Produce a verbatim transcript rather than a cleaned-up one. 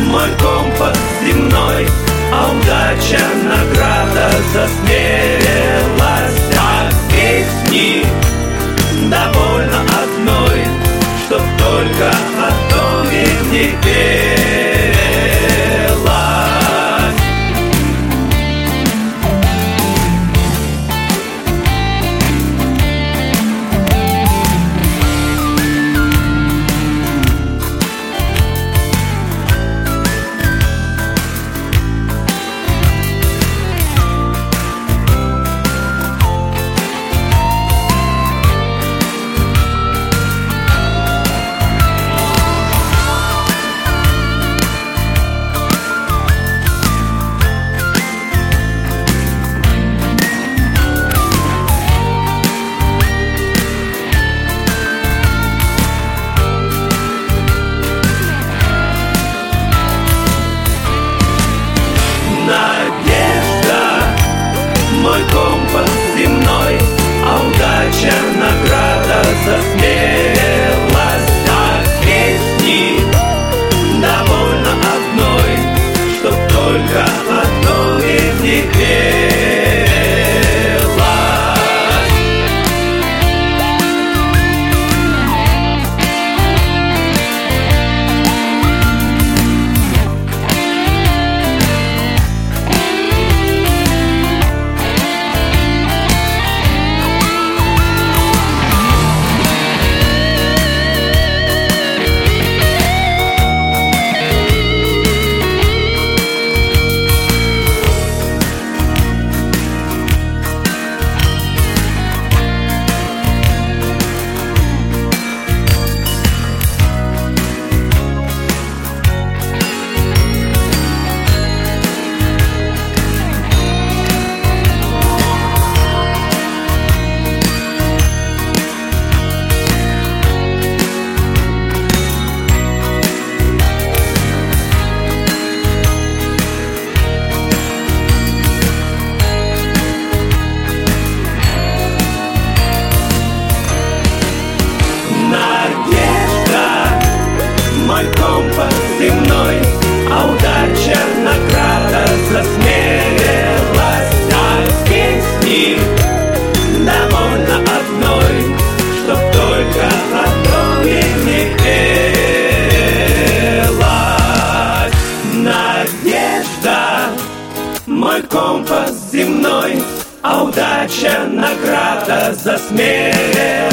мой компас земной, а удача награда засмелилась. От песни довольно одной, чтоб только о доме не пелась. Мой компас земной, а удача награда засмелилась. От песни довольно одной, чтоб только одно из них пелось. Мой компас земной, а удача награда засмелилась. От песни довольно одной, чтоб только одно из них пелось. Надежда, мой компас земной, а удача награда засмелилась.